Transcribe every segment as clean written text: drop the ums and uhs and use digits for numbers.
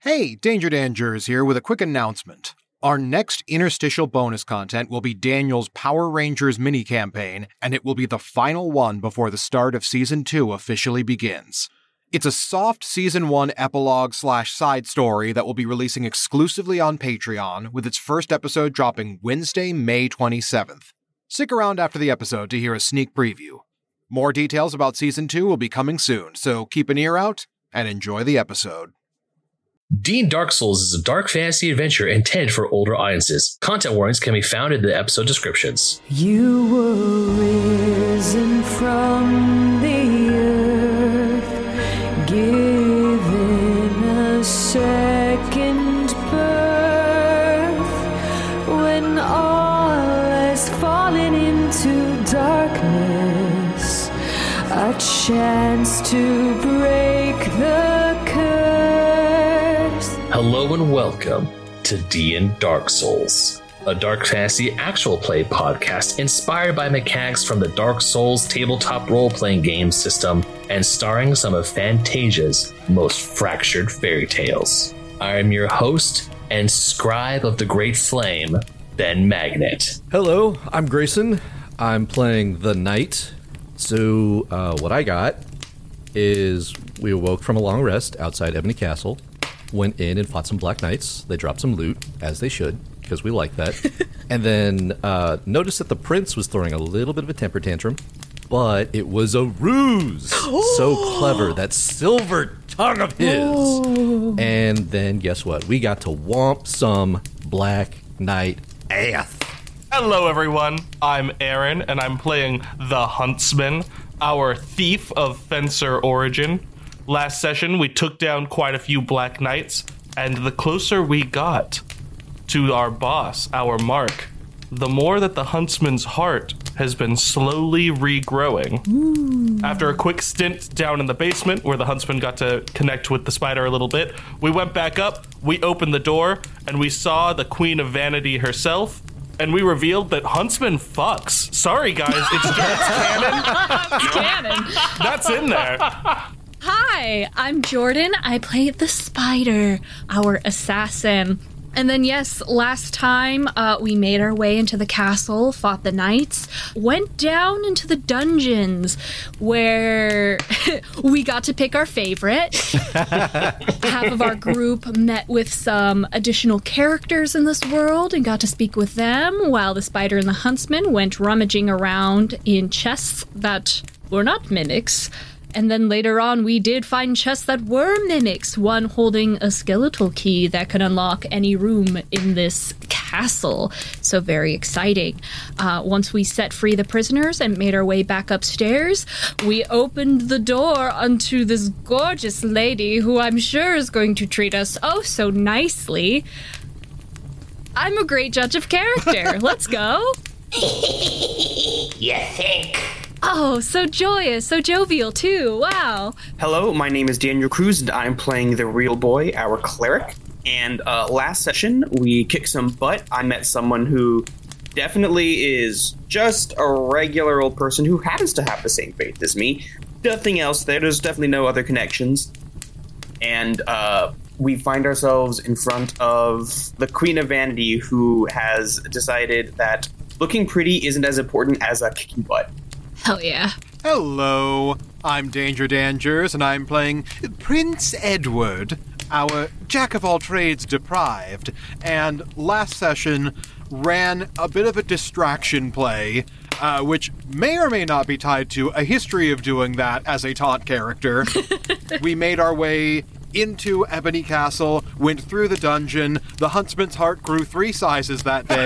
Hey, Danger Dangers here with a quick announcement. Our next interstitial bonus content will be Daniel's Power Rangers mini-campaign, and it will be the final one before the start of Season 2 officially begins. It's a soft Season 1 epilogue/side story that will be releasing exclusively on Patreon, with its first episode dropping Wednesday, May 27th. Stick around after the episode to hear a sneak preview. More details about Season 2 will be coming soon, so keep an ear out and enjoy the episode. D&D Dark Souls is a dark fantasy adventure intended for older audiences. Content warnings can be found in the episode descriptions. You were risen from the earth, given a second birth, when all has fallen into darkness, a chance to break the curse. Hello and welcome to D&D Dark Souls, a dark fantasy actual play podcast inspired by mechanics from the Dark Souls tabletop role-playing game system and starring some of Fantasia's most fractured fairy tales. I am your host and scribe of the Great Flame, Ben Magnet. Hello, I'm Grayson. I'm playing the Knight. So what I got is we awoke from a long rest outside Ebony Castle. Went in and fought some Black Knights. They dropped some loot, as they should, because we like that. And then noticed that the prince was throwing a little bit of a temper tantrum, but it was a ruse. So clever, that silver tongue of his. Oh. And then guess what? We got to womp some Black Knight ass. Hello, everyone. I'm Aaron, and I'm playing the Huntsman, our thief of Fencer origin. Last session, we took down quite a few Black Knights, and the closer we got to our boss, our mark, the more that the Huntsman's heart has been slowly regrowing. Ooh. After a quick stint down in the basement, where the Huntsman got to connect with the spider a little bit, we went back up, we opened the door, and we saw the Queen of Vanity herself, and we revealed that Huntsman fucks. Sorry, guys, it's canon. It's canon. That's in there. Hi, I'm Jordan. I play the Spider, our assassin. And then, yes, last time we made our way into the castle, fought the knights, went down into the dungeons where we got to pick our favorite. Half of our group met with some additional characters in this world and got to speak with them, while the Spider and the Huntsman went rummaging around in chests that were not mimics. And then later on, we did find chests that were mimics, one holding a skeletal key that could unlock any room in this castle. So very exciting. Once we set free the prisoners and made our way back upstairs, we opened the door onto this gorgeous lady who I'm sure is going to treat us oh so nicely. I'm a great judge of character. Let's go. You think? Oh, so joyous, so jovial, too. Wow. Hello, my name is Daniel Cruz, and I'm playing the real boy, our cleric. And last session, we kicked some butt. I met someone who definitely is just a regular old person who happens to have the same faith as me. Nothing else there. There's definitely no other connections. And we find ourselves in front of the Queen of Vanity, who has decided that looking pretty isn't as important as a kicking butt. Hell yeah. Hello, I'm Danger Dangers, and I'm playing Prince Edward, our jack-of-all-trades deprived, and last session ran a bit of a distraction play, which may or may not be tied to a history of doing that as a taunt character. We made our way into Ebony Castle, went through the dungeon. The Huntsman's heart grew 3 sizes that day.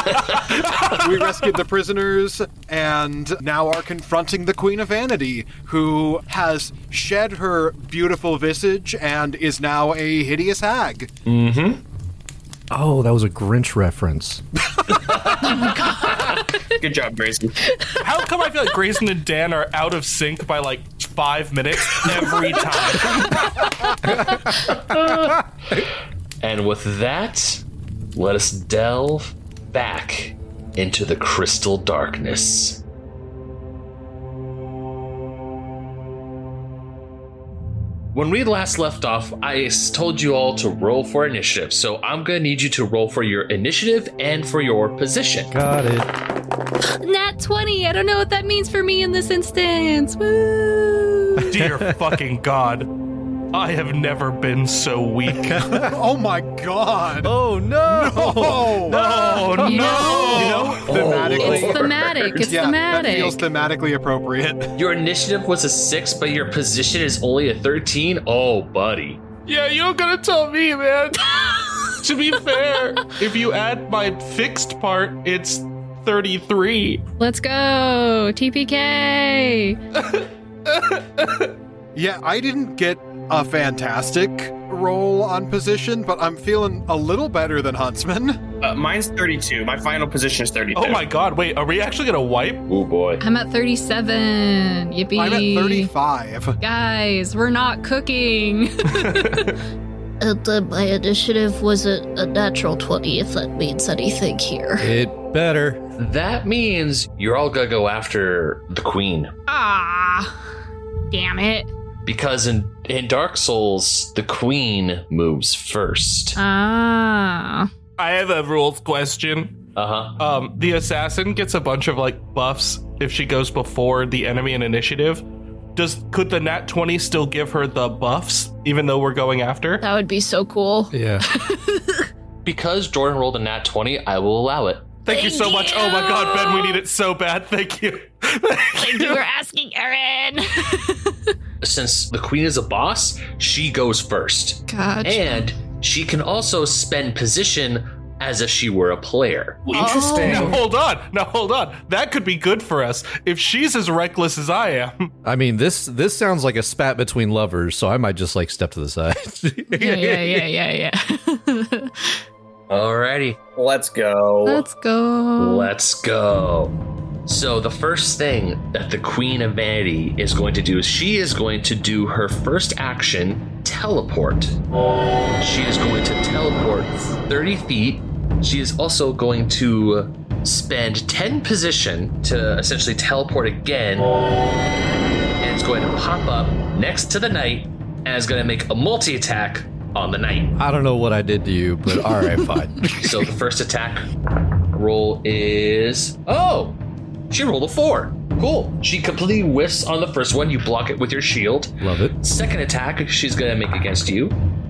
We rescued the prisoners and now are confronting the Queen of Vanity, who has shed her beautiful visage and is now a hideous hag. Mm-hmm. Oh, that was a Grinch reference. Oh my god. Good job, Grayson. How come I feel like Grayson and Dan are out of sync by like 5 minutes every time? And with that, let us delve back into the crystal darkness. when we last left off, I told you all to roll for initiative. So I'm going to need you to roll for your initiative and for your position. Got it. Nat 20. I don't know what that means for me in this instance. Woo! Dear fucking God. I have never been so weak. Oh my god! Oh no! No, You no. Thematically, It's thematic. It's yeah, thematic. that feels thematically appropriate. Your initiative was a 6, but your position is only a 13. Oh, buddy. Yeah, you're gonna tell me, man. To be fair, if you add my fixed part, it's 33. Let's go. TPK. Yeah, I didn't get a fantastic roll on position, but I'm feeling a little better than Huntsman. Mine's 32. My final position is 32. Oh my God, wait, are we actually gonna wipe? Oh, boy. I'm at 37. Yippee. I'm at 35. Guys, we're not cooking. My initiative was a natural 20, if that means anything here. It better. That means you're all going to go after the queen. Ah. Damn it. Because in Dark Souls, the queen moves first. Ah. I have a rules question. Uh-huh. The assassin gets a bunch of buffs if she goes before the enemy in initiative. Could the nat 20 still give her the buffs, even though we're going after? That would be so cool. Yeah. Because Jordan rolled a nat 20, I will allow it. Thank you so much. Oh my God, Ben, we need it so bad. Thank you. Thank you for asking, Erin. Since the queen is a boss, she goes first. Gotcha. And she can also spend position as if she were a player. Interesting. Now hold on. That could be good for us if she's as reckless as I am. I mean, this sounds like a spat between lovers, so I might just step to the side. Yeah. Alrighty, Let's go. Let's go. let's go. So the first thing that the Queen of Vanity is going to do is she is going to do her first action, teleport. She is going to teleport 30 feet. She is also going to spend 10 position to essentially teleport again. And it's going to pop up next to the knight and is going to make a multi-attack on the knight. I don't know what I did to you, but all right, fine. So the first attack roll is... Oh! She rolled a 4. Cool. She completely whiffs on the first one. You block it with your shield. Love it. Second attack she's going to make against you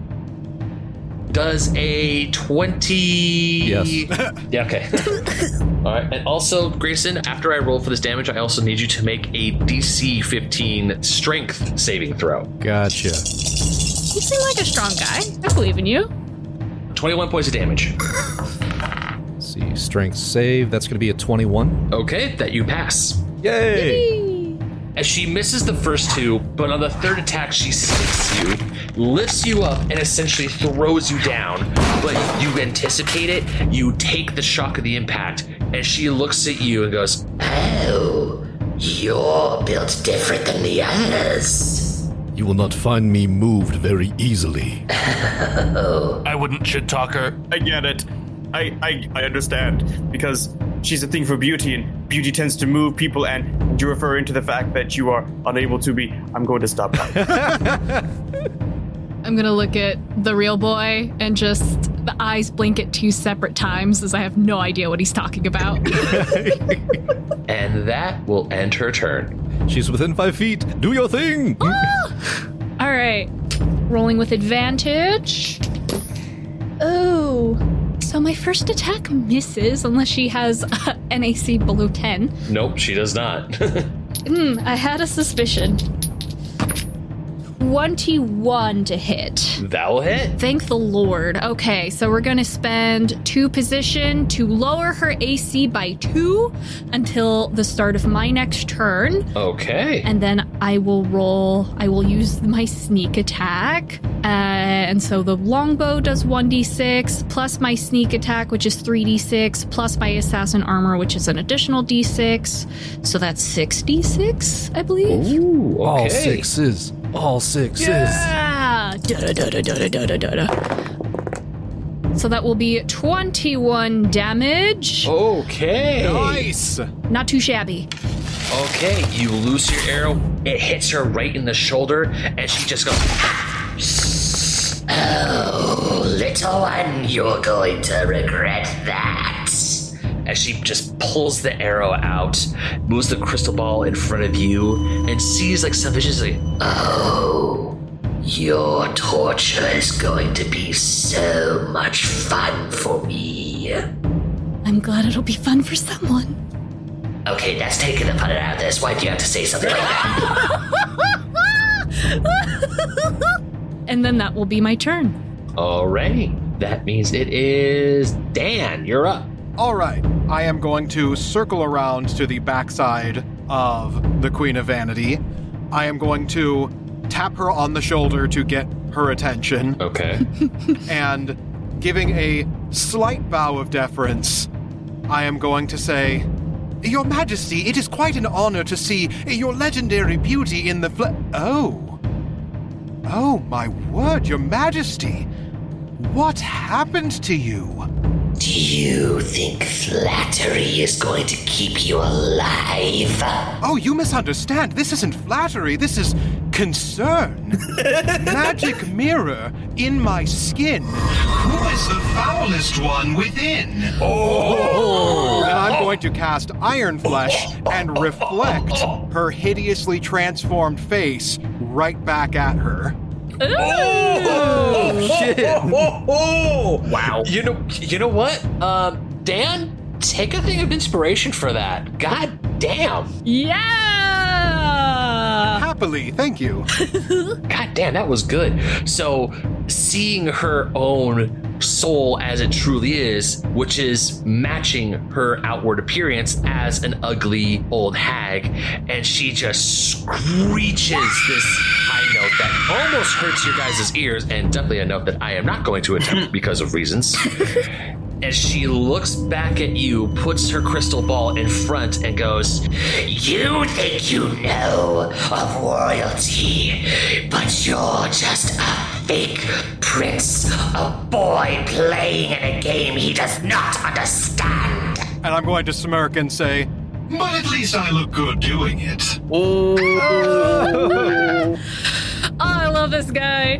does a 20... Yes. Yeah, okay. All right. And also, Grayson, after I roll for this damage, I also need you to make a DC 15 strength saving throw. Gotcha. You seem like a strong guy. I believe in you. 21 points of damage. Let's see, strength save. That's going to be a 21. Okay, that you pass. Yay! As she misses the first two, but on the third attack, she sticks you, lifts you up, and essentially throws you down. But you anticipate it, you take the shock of the impact, and she looks at you and goes, Oh, you're built different than the others. You will not find me moved very easily. I wouldn't shit talk her. I get it. I understand. Because she's a thing for beauty, and beauty tends to move people, and you're referring to the fact that you are unable to be. I'm going to stop that. I'm gonna look at the real boy and just the eyes blink at 2 separate times as I have no idea what he's talking about. and that will end her turn. She's within 5 feet. Do your thing! All right, rolling with advantage. Oh, so my first attack misses unless she has an AC below 10. Nope, she does not. I had a suspicion. 21 to hit. That will hit. Thank the Lord. Okay, so we're going to spend 2 position to lower her AC by 2 until the start of my next turn. Okay. And then I will use my sneak attack. And so the longbow does 1d6 plus my sneak attack, which is 3d6, plus my assassin armor, which is an additional d6. So that's 6d6, I believe. Ooh, okay. All sixes. All sixes. Yeah! So that will be 21 damage. Okay. Nice! Not too shabby. Okay, you loose your arrow. It hits her right in the shoulder, and she just goes. Oh, little one, you're going to regret that. As she just pulls the arrow out, moves the crystal ball in front of you, and sees like some visions like, Oh, your torture is going to be so much fun for me. I'm glad it'll be fun for someone. Okay, that's taking the fun out of this. Why do you have to say something like that? And then that will be my turn. alrighty. That means it is Dan. You're up. All right, I am going to circle around to the backside of the Queen of Vanity. I am going to tap her on the shoulder to get her attention. Okay. And giving a slight bow of deference, I am going to say, Your Majesty, it is quite an honor to see your legendary beauty in the Oh, my word, Your Majesty. What happened to you? Do you think flattery is going to keep you alive? Oh, you misunderstand. This isn't flattery. This is concern. Magic mirror in my skin. Who is the foulest one within? And I'm going to cast Iron Flesh and reflect her hideously transformed face right back at her. Oh, shit. Wow. You know what? Dan, take a thing of inspiration for that. God damn. Yeah! Happily, thank you. God damn, that was good. So, seeing her own soul as it truly is, which is matching her outward appearance as an ugly old hag, and she just screeches this high note that almost hurts your guys' ears, and definitely a note that I am not going to attempt because of reasons. As she looks back at you, puts her crystal ball in front, and goes, You think you know of royalty, but you're just a fake prince, a boy playing in a game he does not understand. And I'm going to smirk and say, But at least I look good doing it. Oh, I love this guy.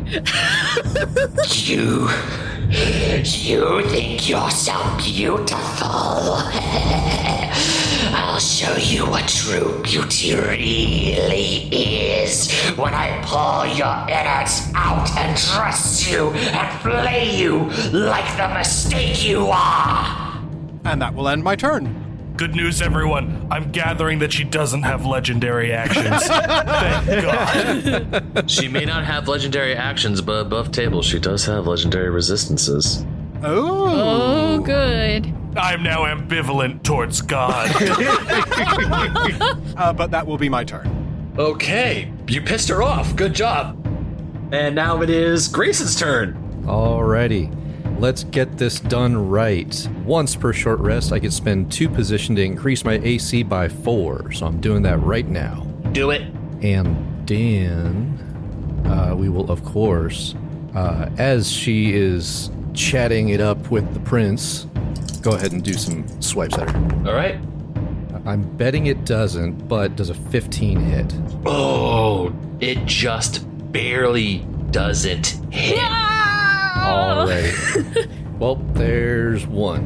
You think you're so beautiful. I'll show you what true beauty really is when I pull your innards out and dress you and flay you like the mistake you are. and that will end my turn. Good news, everyone. I'm gathering that she doesn't have legendary actions. Thank God. She may not have legendary actions, but above table, she does have legendary resistances. Oh, good. I'm now ambivalent towards God. But that will be my turn. Okay, you pissed her off. Good job. And now it is Grayson's turn. Alrighty. Let's get this done right. Once per short rest, I can spend 2 position to increase my AC by 4. So I'm doing that right now. Do it. And then we will, of course, as she is chatting it up with the prince, go ahead and do some swipes at her. All right. I'm betting it doesn't, but does a 15 hit? Oh, it just barely doesn't hit. All right. Well, there's one.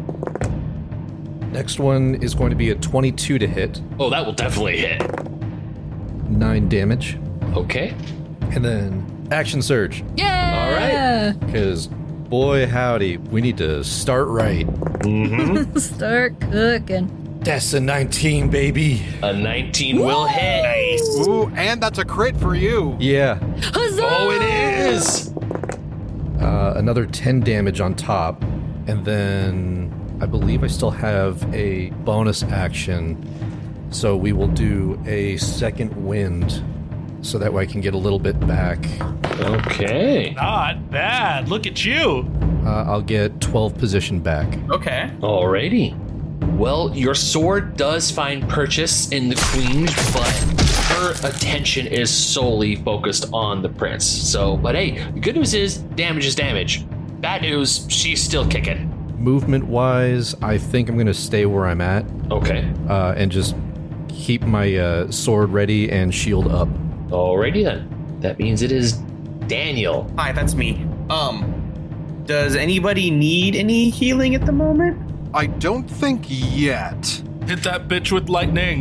Next one is going to be a 22 to hit. Oh, that will definitely hit. 9 damage. Okay. And then action surge. Yeah! All right. Because, boy howdy, we need to start right. Start cooking. That's a 19, baby. A 19 will hit. Ooh, and that's a crit for you. Yeah. Huzzah! Oh, it is. Another 10 damage on top. And then I believe I still have a bonus action. So we will do a second wind. So that way I can get a little bit back. Okay. Not bad. Look at you. I'll get 12 position back. Okay. Alrighty. Well, your sword does find purchase in the queen, but her attention is solely focused on the prince. So, but hey, the good news is damage is damage. Bad news, she's still kicking. Movement wise, I think I'm going to stay where I'm at Okay. and just keep my sword ready and shield up. Alrighty then. That means it is Daniel. Hi, that's me. Does anybody need any healing at the moment? I don't think yet. Hit that bitch with lightning.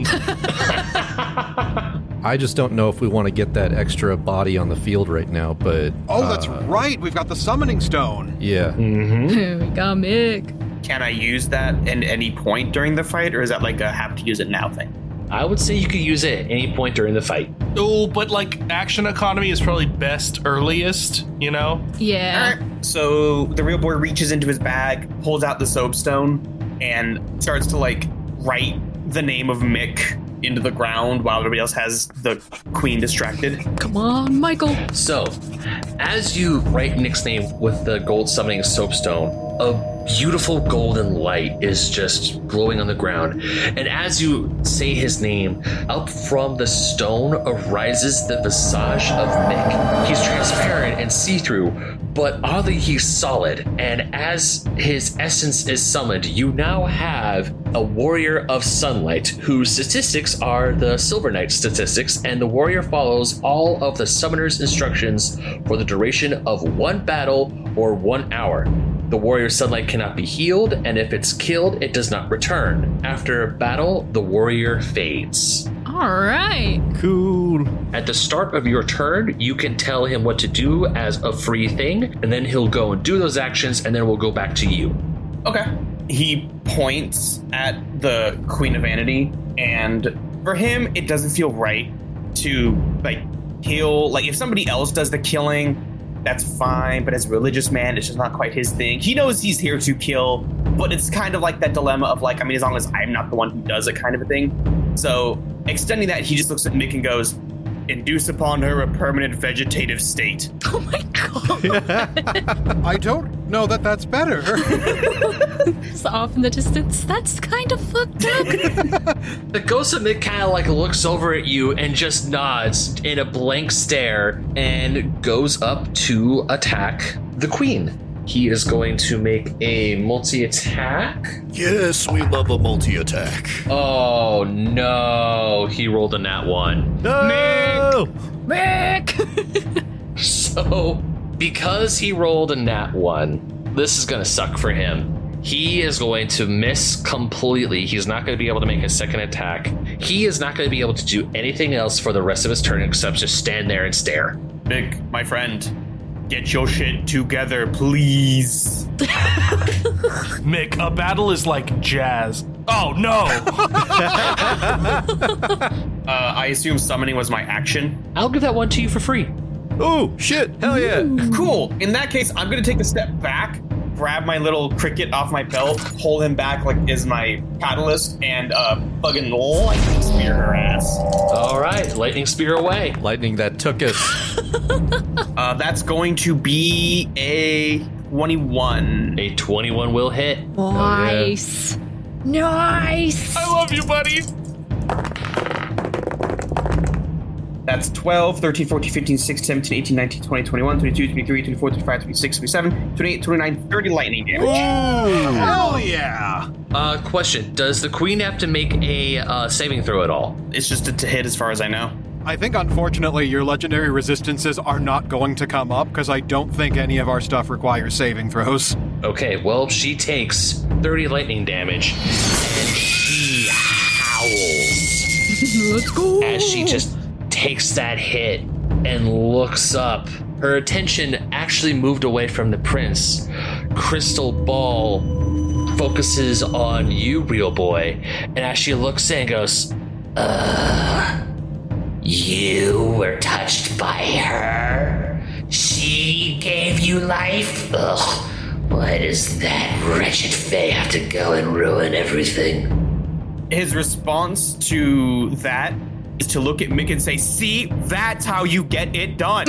I just don't know if we want to get that extra body on the field right now, but... Oh, that's right. We've got the summoning stone. Yeah. We got Mick. Can I use that at any point during the fight, or is that like a have to use it now thing? I would say you could use it at any point during the fight. Oh, but like action economy is probably best earliest, you know? Yeah. All right. So the real boy reaches into his bag, pulls out the soapstone, and starts to like write the name of Mick into the ground while everybody else has the queen distracted. Come on, Michael. So, as you write Nick's name with the gold summoning soapstone, a beautiful golden light is just glowing on the ground. And as you say his name, up from the stone arises the visage of Mick. He's transparent and see-through, but oddly he's solid. And as his essence is summoned, you now have a warrior of sunlight whose statistics are the Silver Knight statistics, and the warrior follows all of the summoner's instructions for the duration of one battle or 1 hour. The warrior's sunlight cannot be healed, and if it's killed, it does not return. After a battle, the warrior fades. All right. Cool. At the start of your turn, you can tell him what to do as a free thing, and then he'll go and do those actions, and then we'll go back to you. Okay. He points at the Queen of Vanity, and for him, it doesn't feel right to like kill. Like if somebody else does the killing, that's fine, but as a religious man, it's just not quite his thing. He knows he's here to kill, but it's kind of like that dilemma of like, I mean, as long as I'm not the one who does it kind of a thing. So extending that, he just looks at Mick and goes, induce upon her a permanent vegetative state. Oh my god. I don't know that that's better. It's off in the distance. That's kind of fucked up. The ghost of Mick kind of like looks over at you and just nods in a blank stare and goes up to attack the queen. He is going to make a multi-attack. Yes, we love a multi-attack. Oh no, he rolled a nat 1. No! Mick! So, because he rolled a nat 1, this is going to suck for him. He is going to miss completely. He's not going to be able to make a second attack. He is not going to be able to do anything else for the rest of his turn except just stand there and stare. Mick, my friend, get your shit together, please. Mick, a battle is like jazz. Oh no! I assume summoning was my action. I'll give that one to you for free. Oh, shit. Hell yeah. Cool. In that case, I'm going to take a step back, grab my little cricket off my belt, pull him back like is my catalyst, and fucking lightning spear her ass. All right, lightning spear away. Lightning that took us. That's going to be a 21. A 21 will hit. Nice. Nice. I love you, buddy. That's 12, 13, 14, 15, 16, 17, 18, 19, 20, 21, 22, 23, 24, 25, 26, 27, 28, 29, 30 lightning damage. Hell yeah! Question. Does the queen have to make a saving throw at all? It's just to hit as far as I know. I think, unfortunately, your legendary resistances are not going to come up because I don't think any of our stuff requires saving throws. Okay, well, she takes 30 lightning damage, and she howls. Let's go. As she just takes that hit and looks up. Her attention actually moved away from the prince. Crystal Ball focuses on you, real boy, and as she looks in, goes, You were touched by her. She gave you life. Ugh. Why does that wretched Fae have to go and ruin everything? His response to that is to look at Mick and say, see, that's how you get it done.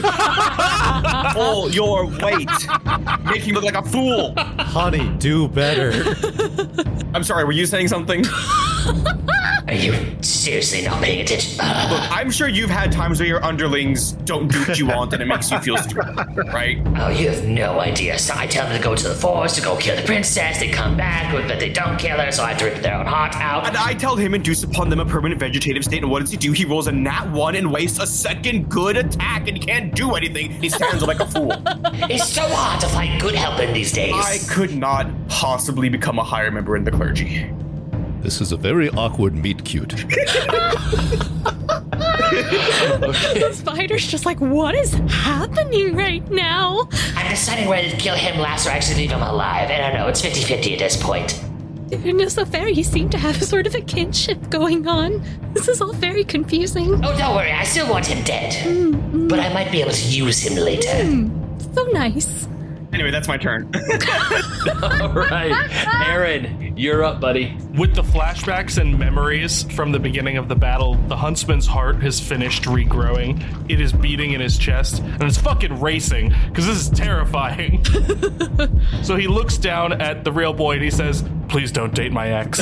Pull your weight. Make you look like a fool. Honey, do better. I'm sorry, were you saying something? Are you seriously not paying attention? Look, I'm sure you've had times where your underlings don't do what you want and it makes you feel stupid, right? Oh, you have no idea. So I tell them to go to the forest to go kill the princess. They come back, but they don't kill her, so I have to rip their own heart out. And I tell him induce upon them a permanent vegetative state, and what does he do? He rolls a nat 1 and wastes a second good attack, and he can't do anything. He stands like a fool. It's so hard to find good help in these days. I could not possibly become a higher member in the clergy. This is a very awkward meet cute. The spider's just like, what is happening right now? I'm deciding whether to kill him last or actually leave him alive. I don't know, it's 50-50 at this point. Goodness, the fairies seem to have sort of a kinship going on. This is all very confusing. Oh, don't worry, I still want him dead. But I might be able to use him later. So nice. Anyway, that's my turn. All right. Aaron, you're up, buddy. With the flashbacks and memories from the beginning of the battle, the huntsman's heart has finished regrowing. It is beating in his chest, and it's fucking racing, because this is terrifying. So he looks down at the real boy and he says, "Please don't date my ex."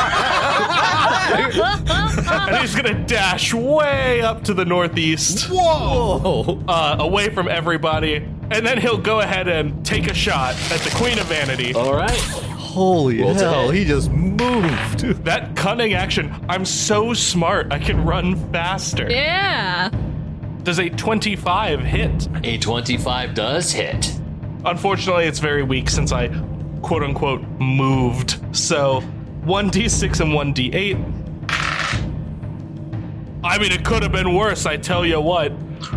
And he's gonna dash way up to the northeast. Whoa! Away from everybody. And then he'll go ahead and take a shot at the Queen of Vanity. All right. Holy hell, he just moved. That cunning action. I'm so smart, I can run faster. Yeah. Does a 25 hit? A 25 does hit. Unfortunately, it's very weak since I quote-unquote moved. So 1d6 and 1d8. I mean, it could have been worse, I tell you what.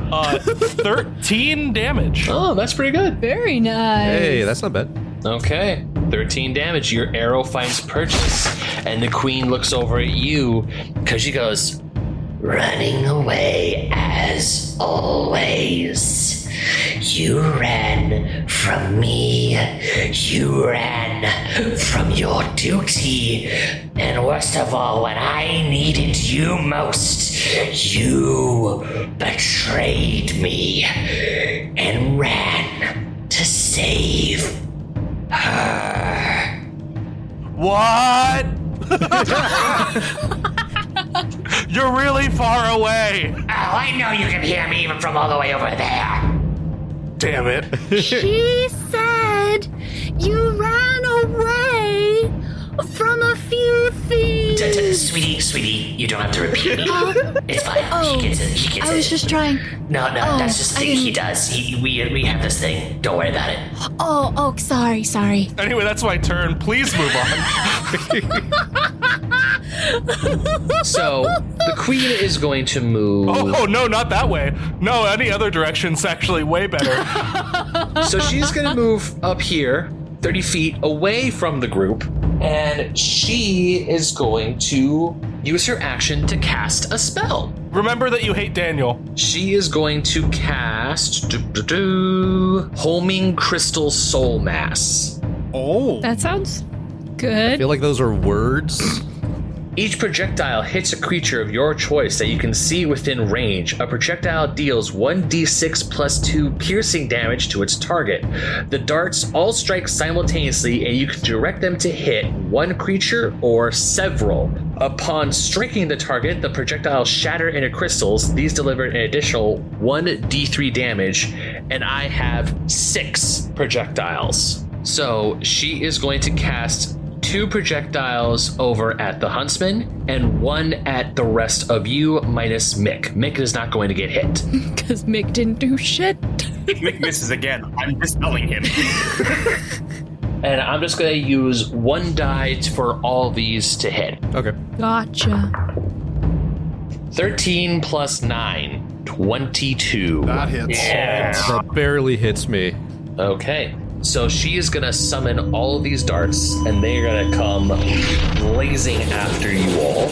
13 damage. Oh, that's pretty good. Very nice. Hey, that's not bad. Okay, 13 damage. Your arrow finds purchase, and the queen looks over at you because she goes, Running away as always. You ran from me. You ran from your duty. And worst of all, when I needed you most, you betrayed me and ran to save her. What? You're really far away. Oh, I know you can hear me even from all the way over there. Damn it. She said you ran away from a few things. Sweetie, you don't have to repeat me. It's fine. Oh, he gets it. I was just trying. No, that's just the thing he does. We have this thing. Don't worry about it. Oh, sorry. Anyway, that's my turn. Please move on. so the queen is going to move. Oh, no, not that way. No, any other direction's actually way better. So she's going to move up here, 30 feet away from the group, and she is going to use her action to cast a spell. Remember that you hate Daniel. She is going to cast Homing Crystal Soul Mass. Oh. That sounds I good. feel like those are words. Each projectile hits a creature of your choice that you can see within range. A projectile deals 1d6 plus 2 piercing damage to its target. The darts all strike simultaneously, and you can direct them to hit one creature or several. Upon striking the target, the projectiles shatter into crystals. These deliver an additional 1d3 damage, and I have 6 projectiles. So she is going to cast 2 projectiles over at the huntsman and 1 at the rest of you minus Mick. Mick is not going to get hit. Because Mick didn't do shit. If Mick misses again, I'm dispelling him. And I'm just going to use 1 die for all these to hit. Okay. Gotcha. 13 plus 9, 22. That hits. That barely hits me. Okay. So she is going to summon all of these darts, and they are going to come blazing after you all.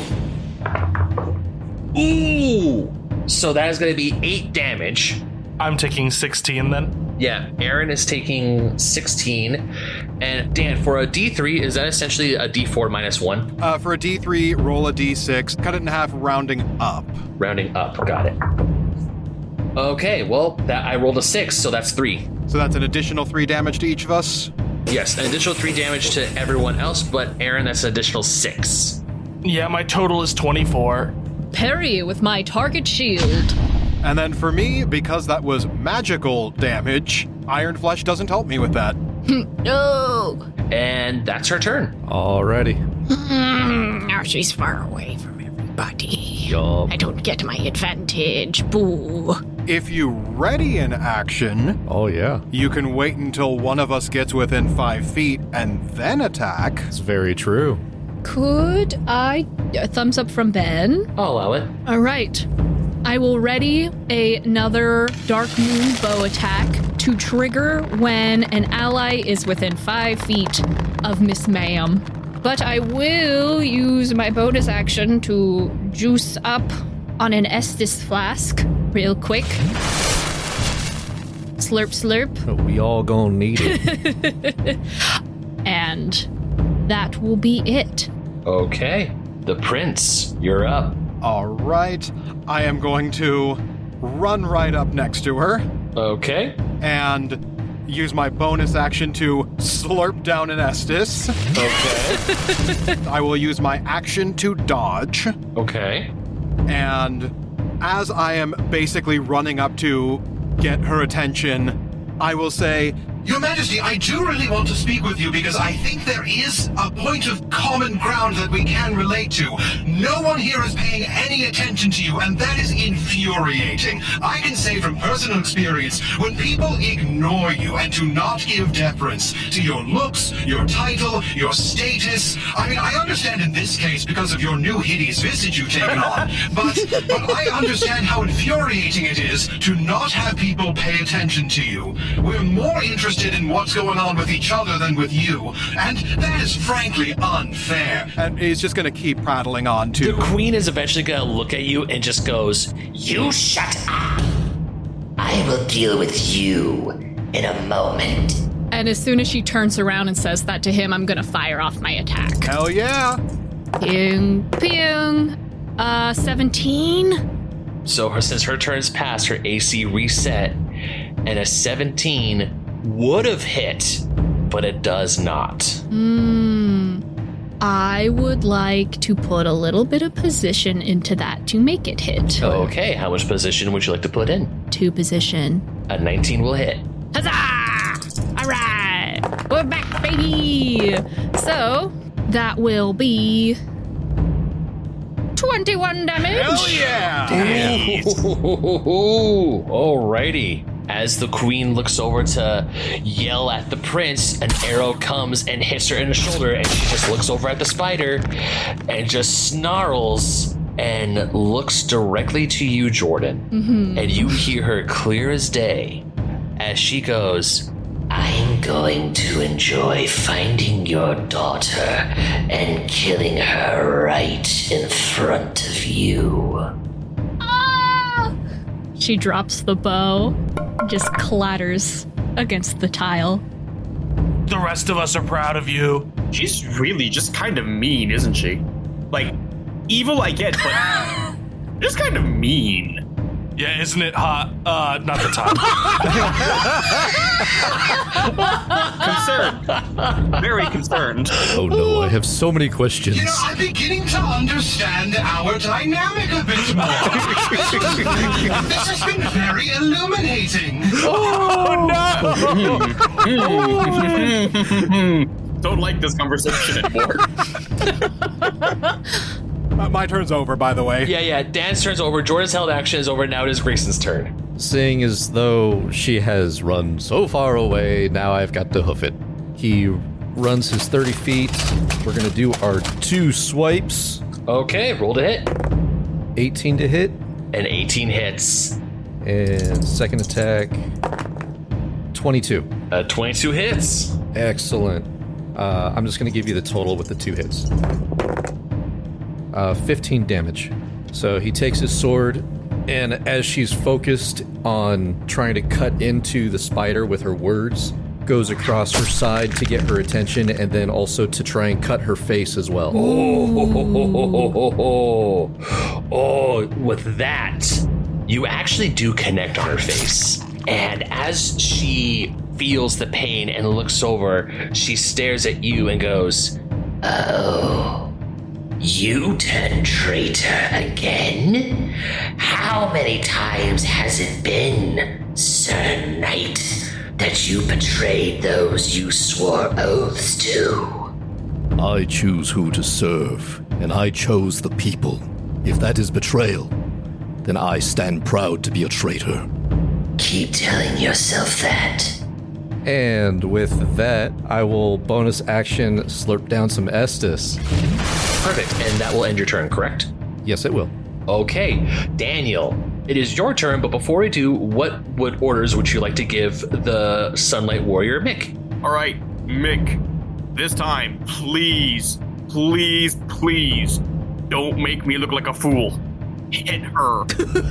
Ooh! So that is going to be 8 damage. I'm taking 16 then. Yeah, Aaron is taking 16. And Dan, for a D3, is that essentially a D4 minus 1? For a D3, roll a D6, cut it in half, rounding up. Rounding up, got it. Okay, well, I rolled a 6, so that's 3. So that's an additional 3 damage to each of us? Yes, an additional 3 damage to everyone else, but Aaron, that's an additional 6. Yeah, my total is 24. Parry with my target shield. And then for me, because that was magical damage, Iron Flesh doesn't help me with that. No! And that's her turn. Alrighty. Now she's far away from everybody. Yup. I don't get my advantage. Boo. If you ready an action, Oh, yeah. you can wait until one of us gets within 5 feet and then attack. It's very true. Could I... thumbs up from Ben. I'll allow it. All right. I will ready another Dark Moon bow attack to trigger when an ally is within 5 feet of Miss Ma'am. But I will use my bonus action to juice up on an Estus flask real quick. Slurp, slurp. We all gonna need it. And that will be it. Okay. The prince, you're up. All right. I am going to run right up next to her Okay. and use my bonus action to slurp down an Estus. Okay. I will use my action to dodge. Okay. And as I am basically running up to get her attention, I will say, Your Majesty, I do really want to speak with you because I think there is a point of common ground that we can relate to. No one here is paying any attention to you, and that is infuriating. I can say from personal experience, when people ignore you and do not give deference to your looks, your title, your status, I mean, I understand in this case because of your new hideous visage you've taken on, but I understand how infuriating it is to not have people pay attention to you. We're more interested in what's going on with each other than with you, and that is frankly unfair. and he's just going to keep prattling on The too. queen is eventually going to look at you and just goes, You shut up. I will deal with you in a moment. And as soon as she turns around and says that to him, I'm gonna fire off my attack. Hell yeah. Ping, ping. 17? so since her turn's passed, her AC reset, and a 17 would have hit, but it does not. I would like to put a little bit of position into that to make it hit. Okay, how much position would you like to put in? 2 position. A 19 will hit. Huzzah! All right, we're back, baby. So that will be 21 damage. Hell yeah. Alrighty. As the queen looks over to yell at the prince, an arrow comes and hits her in the shoulder, and she just looks over at the spider and just snarls and looks directly to you, Jordan. And you hear her clear as day as she goes, I'm going to enjoy finding your daughter and killing her right in front of you. Ah! She drops the bow, just clatters against the tile. The rest of us are proud of you. She's really just kind of mean, isn't she? Like, evil I get, but just kind of mean. Yeah, isn't it hot? Not the time. Concerned. Very concerned. Oh no, I have so many questions. You know, I'm beginning to understand our dynamic a bit more. This has been very illuminating. Don't like this conversation anymore. My turn's over, by the way. yeah, Dan's turn's over, Jordan's held action is over, now it is Grayson's turn. Seeing as though she has run so far away, now I've got to hoof it. He runs his 30 feet. We're going to do our 2 swipes. Okay, roll to hit. 18 to hit. And 18 hits. And second attack, 22. 22 hits. Excellent. I'm just going to give you the total with the 2 hits. 15 damage. So he takes his sword, and as she's focused on trying to cut into the spider with her words, goes across her side to get her attention, and then also to try and cut her face as well. Oh, with that, you actually do connect on her face. And as she feels the pain and looks over, she stares at you and goes, Oh, You turned traitor again? How many times has it been, Sir Knight, that you betrayed those you swore oaths to? I choose who to serve, and I chose the people. If that is betrayal, then I stand proud to be a traitor. Keep telling yourself that. And with that, I will bonus action slurp down some Estus. Perfect. And that will end your turn, correct? Yes, it will. Okay, Daniel, it is your turn, but before we do, what orders would you like to give the Sunlight Warrior, Mick? All right, Mick. This time, please, don't make me look like a fool. Hit her.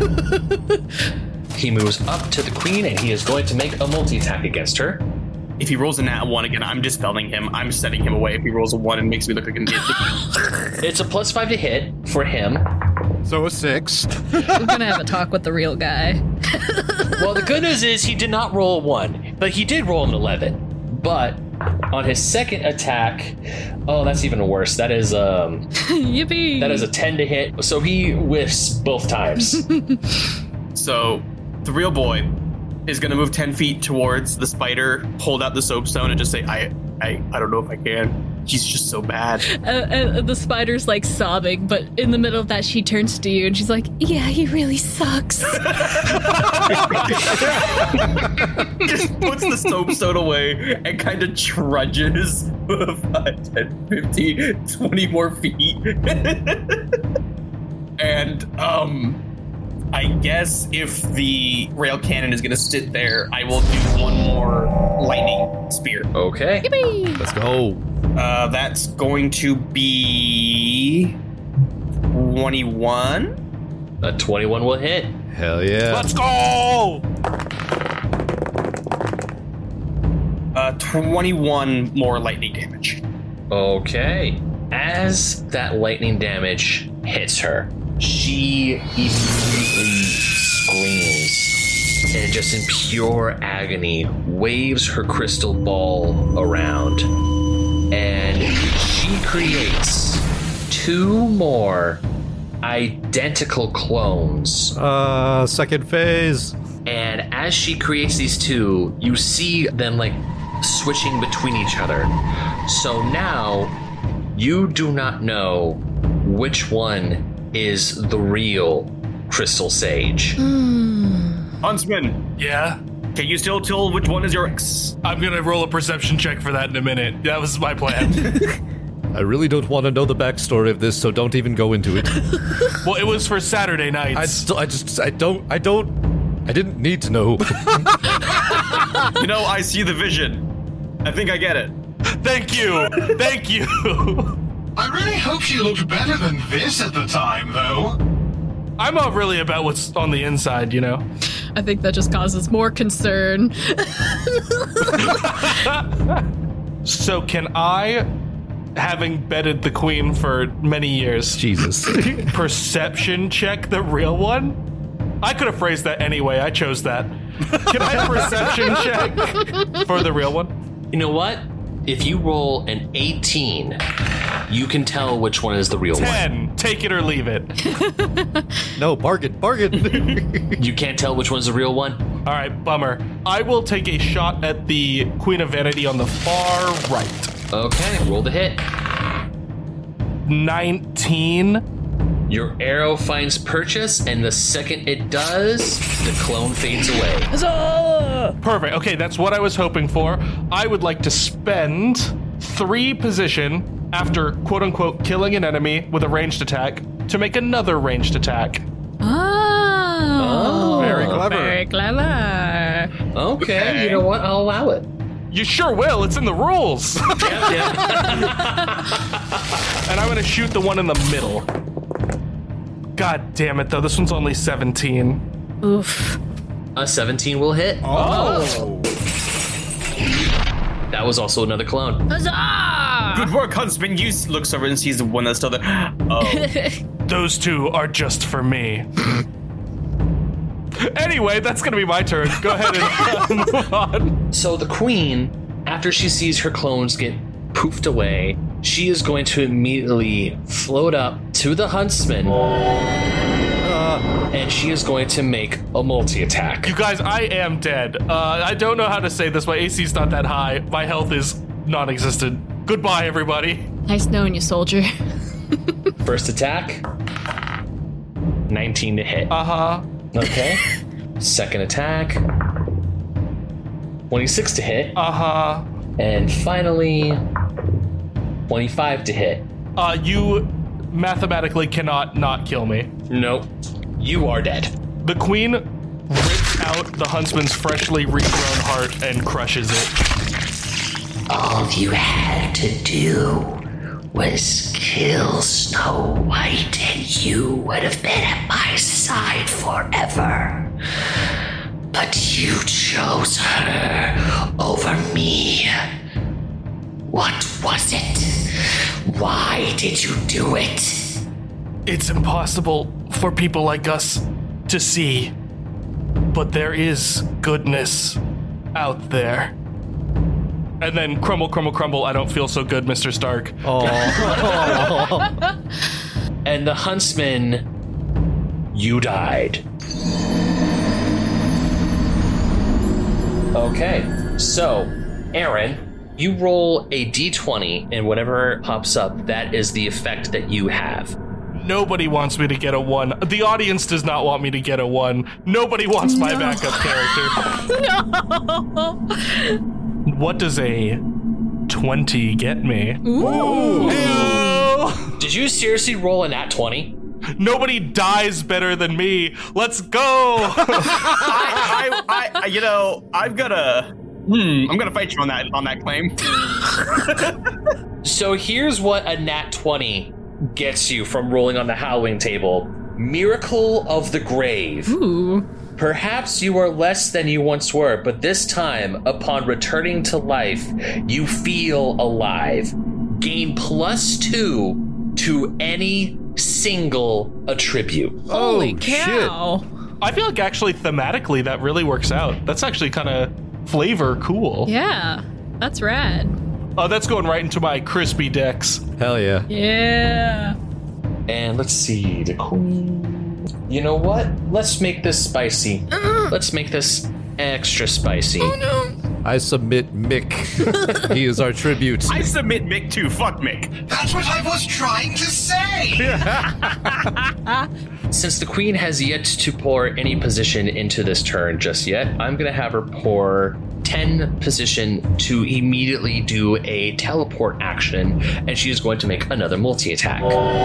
He moves up to the queen, and he is going to make a multi-attack against her. If he rolls a nat 1 again, I'm dispelling him. I'm setting him away if he rolls a 1 and makes me look like an idiot. It's a +5 to hit for him. So a 6. I'm gonna have a talk with the real guy. Well, the good news is he did not roll a 1, but he did roll an 11. But on his second attack, oh, that's even worse. That is Yippee! That is a 10 to hit. So he whiffs both times. So the real boy is going to move 10 feet towards the spider, hold out the soapstone, and just say, I don't know if I can. He's just so bad. The spider's like sobbing, but in the middle of that, she turns to you and she's like, yeah, he really sucks. Just puts the soapstone away and kind of trudges 5, 10, 15, 20 more feet. And, I guess if the rail cannon is going to sit there, I will do one more lightning spear. Okay. Yippee! Let's go. That's going to be 21. A 21 will hit. Hell yeah. Let's go! 21 more lightning damage. Okay. As that lightning damage hits her, she immediately screams and just in pure agony waves her crystal ball around. And she creates 2 more identical clones. Second phase. And as she creates these 2, you see them like switching between each other. So now you do not know which one is the real Crystal Sage. Huntsman, Yeah? can you still tell which one is your ex? I'm gonna roll a perception check for that in a minute. That was my plan. I really don't want to know the backstory of this, so don't even go into it. Well, it was for Saturday nights. I didn't need to know. You know, I see the vision. I think I get it. Thank you. Thank you. I really hope she looked better than this at the time, though. I'm not really about what's on the inside, you know? I think that just causes more concern. So can I, having bedded the queen for many years, Jesus. perception check the real one? I could have phrased that anyway. I chose that. Can I perception check for the real one? You know what? If you roll an 18, you can tell which one is the real 10. Take it or leave it. No, bargain. one. You can't tell which one's the real one? All right, bummer. I will take a shot at the Queen of Vanity on the far right. Okay, roll the hit. 19. Your arrow finds purchase, and the second it does, the clone fades away. Perfect. Okay, that's what I was hoping for. I would like to spend 3 position after quote-unquote killing an enemy with a ranged attack to make another ranged attack. Oh. Very clever. Very clever. Okay, you know what? I'll allow it. You sure will. It's in the rules. Yep. And I'm going to shoot the one in the middle. God damn it, though. This one's only 17. Oof. A 17 will hit. Oh. That was also another clone. Huzzah! Good work, Huntsman. You looks over and sees the one that's still there. Oh. Those 2 are just for me. Anyway, that's going to be my turn. Go ahead and move on. So the queen, after she sees her clones get poofed away, she is going to immediately float up to the huntsman, and she is going to make a multi-attack. You guys, I am dead. I don't know how to say this. My AC's not that high. My health is non-existent. Goodbye, everybody. Nice knowing you, soldier. First attack, 19 to hit. Uh-huh. Okay. Second attack, 26 to hit. Uh-huh. And finally, 25 to hit. You mathematically cannot not kill me. Nope. You are dead. The queen rips out the huntsman's freshly regrown heart and crushes it. All you had to do was kill Snow White and you would have been at my side forever. But you chose her over me. What was it? Why did you do it? It's impossible for people like us to see, but there is goodness out there. And then crumble, crumble, crumble. I don't feel so good, Mr. Stark. Oh. And the huntsman, you died. Okay, so Aaron, you roll a d20, and whatever pops up, that is the effect that you have. Nobody wants me to get a 1. The audience does not want me to get a 1. Nobody wants my backup character. No. What does a 20 get me? Ooh. Ew. Did you seriously roll a nat 20? Nobody dies better than me. Let's go. I'm gonna fight you on that claim. So here's what a nat 20 gets you from rolling on the Howling table. Miracle of the Grave. Ooh. Perhaps you are less than you once were, but this time, upon returning to life, you feel alive. Gain +2 to any single attribute. Holy cow. Shit. I feel like actually thematically that really works out. That's actually kind of flavor cool. Yeah, that's rad. Oh, that's going right into my crispy decks. Hell yeah. Yeah. And let's see, the queen. You know what? Let's make this spicy. Let's make this extra spicy. Oh no. I submit Mick. He is our tribute. I submit Mick too. Fuck Mick. That's what I was trying to say! Since the queen has yet to pour any position into this turn just yet, I'm going to have her pour 10 position to immediately do a teleport action, and she is going to make another multi-attack.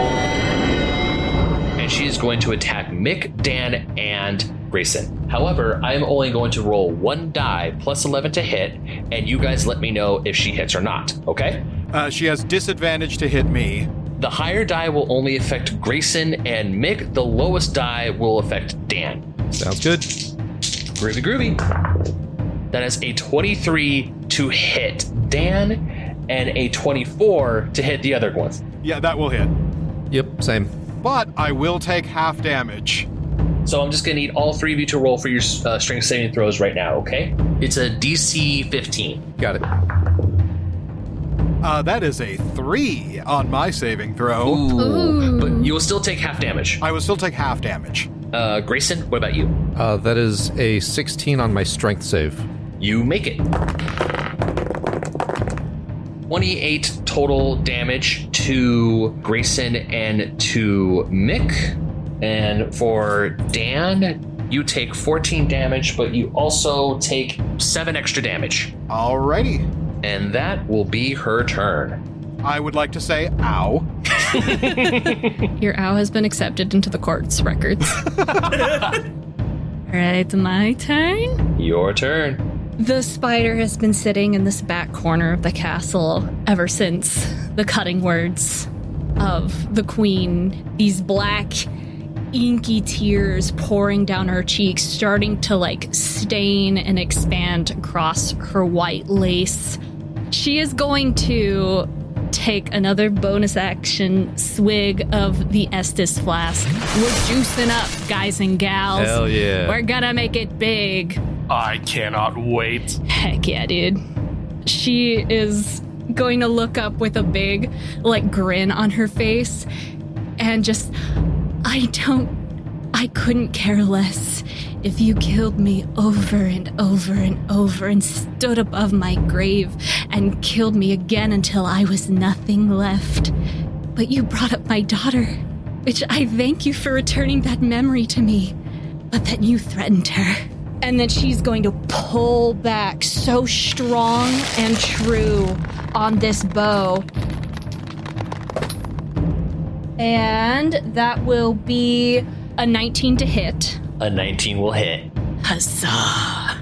And she is going to attack Mick, Dan, and Grayson. However, I am only going to roll 1 die +11 to hit, and you guys let me know if she hits or not, okay? She has disadvantage to hit me. The higher die will only affect Grayson and Mick. The lowest die will affect Dan. Sounds good. Groovy, groovy. That is a 23 to hit Dan and a 24 to hit the other ones. Yeah, that will hit. Yep, same. But I will take half damage. So I'm just going to need all 3 of you to roll for your strength saving throws right now, okay? It's a DC 15. Got it. That is a 3 on my saving throw. Ooh. But you will still take half damage. I will still take half damage. Grayson, what about you? That is a 16 on my strength save. You make it. 28 total damage to Grayson and to Mick. And for Dan, you take 14 damage, but you also take 7 extra damage. Alrighty. And that will be her turn. I would like to say, ow. Your ow has been accepted into the court's records. Alright, my turn. Your turn. The spider has been sitting in this back corner of the castle ever since the cutting words of the queen. These black, inky tears pouring down her cheeks, starting to stain and expand across her white lace. She is going to take another bonus action swig of the Estus flask. We're juicing up, guys and gals. Hell yeah. We're gonna make it big. I cannot wait. Heck yeah, dude. She is going to look up with a big, like, grin on her face and just, I couldn't care less if you killed me over and over and over and stood above my grave and killed me again until I was nothing left. But you brought up my daughter, which I thank you for returning that memory to me. But then you threatened her. And then she's going to pull back so strong and true on this bow. And that will be a 19 to hit. A 19 will hit. Huzzah.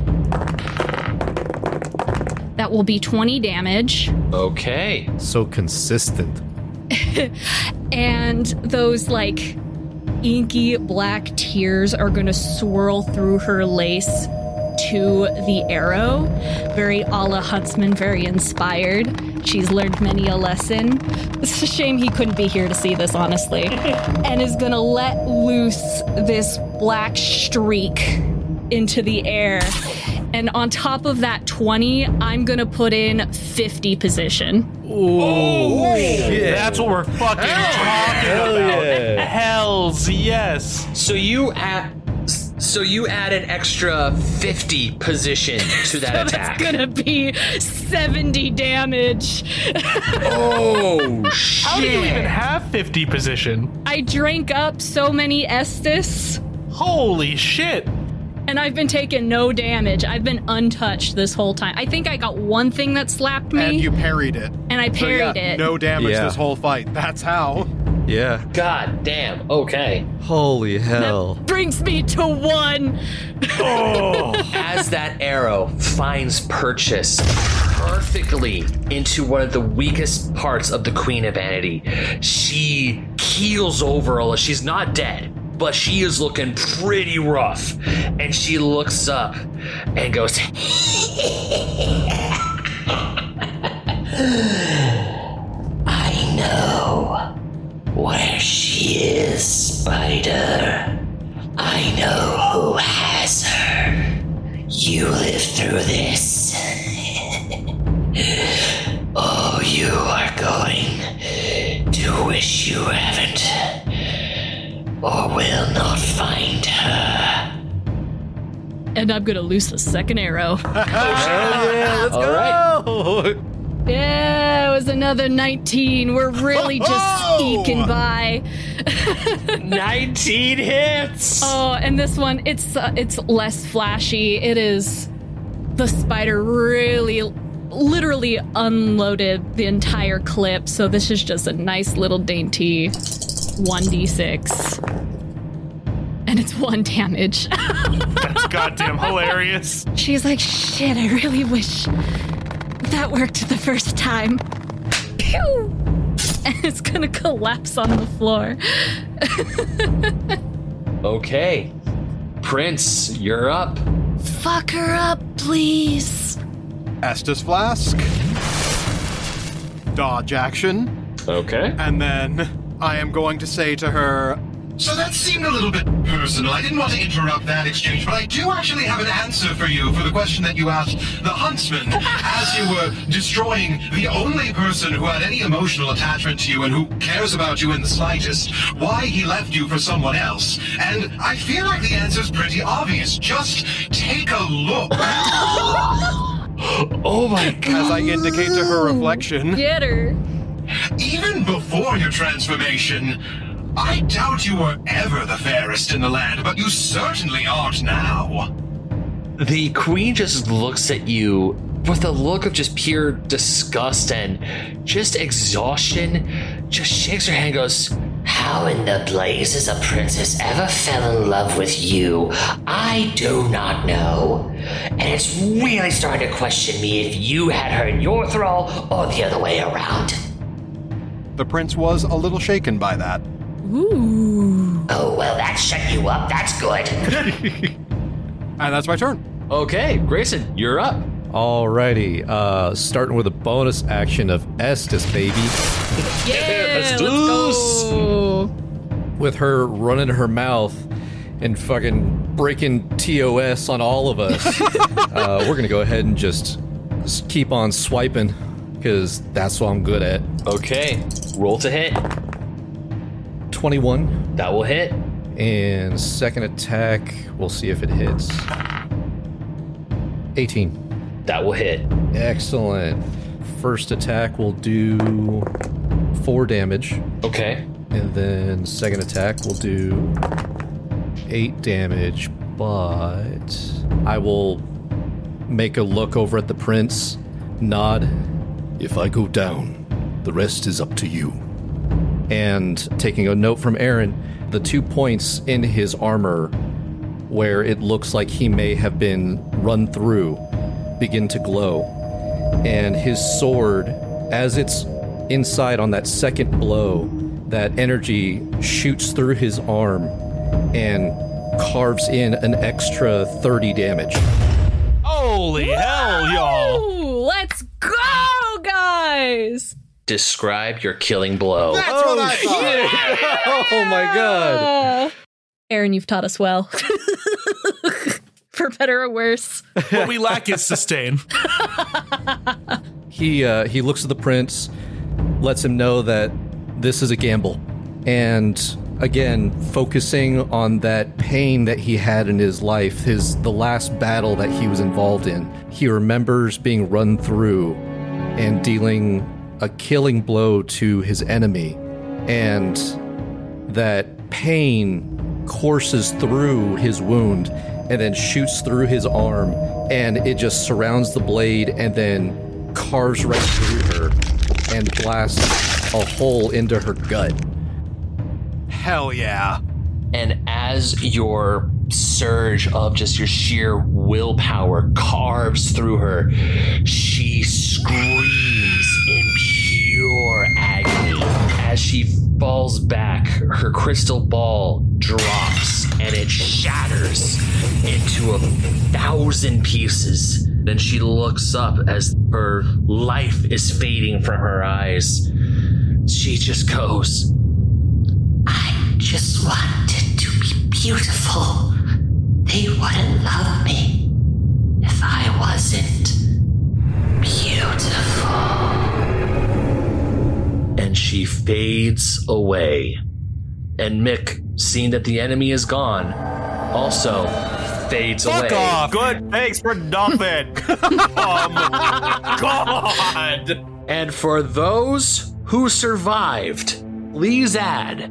That will be 20 damage. Okay. So consistent. And those, like, inky black tears are going to swirl through her lace to the arrow. Very a la Huntsman, very inspired. She's learned many a lesson. It's a shame he couldn't be here to see this, honestly. And is going to let loose this black streak into the air. And on top of that 20, I'm going to put in 50 position. Oh, shit. That's what we're fucking talking about. Yeah. Hells yes. So you add an extra 50 position to that attack. That's going to be 70 damage. Oh, shit. How do you even have 50 position? I drank up so many Estus. Holy shit. And I've been taking no damage. I've been untouched this whole time. I think I got one thing that slapped me. And you parried it. And I parried it. No damage Yeah. this whole fight. That's how. Yeah. God damn. Okay. Holy hell. Brings me to 1. As that arrow finds purchase perfectly into one of the weakest parts of the Queen of Vanity, she keels over. She's not dead, but she is looking pretty rough. And she looks up and goes, I know where she is, Spider. I know who has her. You lived through this. Oh, you are going to wish you haven't, or will not find her. And I'm going to loose the second arrow. Let's All go. Yeah, it was another 19. We're really just eking by. 19 hits. Oh, and this one, it's less flashy. It is the spider really, literally unloaded the entire clip. So this is just a nice little dainty 1d6, and it's 1 damage. That's goddamn hilarious. She's like, shit, I really wish that worked the first time. Pew! And it's gonna collapse on the floor. Okay. Prince, you're up. Fuck her up, please. Estus Flask. Dodge action. Okay. And then I am going to say to her, So that seemed a little bit personal. I didn't want to interrupt that exchange, but I do actually have an answer for you for the question that you asked the huntsman as you were destroying the only person who had any emotional attachment to you and who cares about you in the slightest, why he left you for someone else. And I feel like the answer's pretty obvious. Just take a look. Oh my god. as I indicate to her reflection, Get her. Even before your transformation, I doubt you were ever the fairest in the land, but you certainly aren't now. The queen just looks at you with a look of just pure disgust and just exhaustion, just shakes her hand and goes, How in the blazes a princess ever fell in love with you, I do not know. And it's really starting to question me if you had her in your thrall or the other way around. the prince was a little shaken by that. Ooh. Oh, well, that shut you up. That's good. And that's my turn. okay, Grayson, you're up. Alrighty, starting with a bonus action of Estus, baby. Yeah, let's loose. go. With her running her mouth and fucking breaking TOS on all of us. We're gonna go ahead and just keep on swiping because that's what I'm good at. Okay, roll to hit. 21. That will hit. And second attack, we'll see if it hits. 18. That will hit. Excellent. First attack will do 4 damage. Okay. And then second attack will do 8 damage, but I will make a look over at the prince, nod. If I go down, the rest is up to you. And taking a note from Aaron, the 2 points in his armor where it looks like he may have been run through begin to glow. And his sword, as it's inside on that second blow, that energy shoots through his arm and carves in an extra 30 damage. Holy hell, y'all. Ooh, let's go, guys! Describe your killing blow. That's what I thought. Oh my god. Aaron, you've taught us well. For better or worse. What we lack is sustain. He looks at the prince, lets him know that this is a gamble. And again, focusing on that pain that he had in his life, the last battle that he was involved in. He remembers being run through and dealing a killing blow to his enemy. And that pain courses through his wound and then shoots through his arm, and it just surrounds the blade and then carves right through her and blasts a hole into her gut. Hell yeah. And as your surge of just your sheer willpower carves through her, she screams in pure agony. As she falls back, her crystal ball drops and it shatters into 1,000 pieces. Then she looks up as her life is fading from her eyes. She just goes, I just wanted to be beautiful. They wouldn't love me if I wasn't beautiful. and she fades away. And Mick, seeing that the enemy is gone, also fades away. Fuck off! Good, thanks for nothing. God! And for those who survived, please add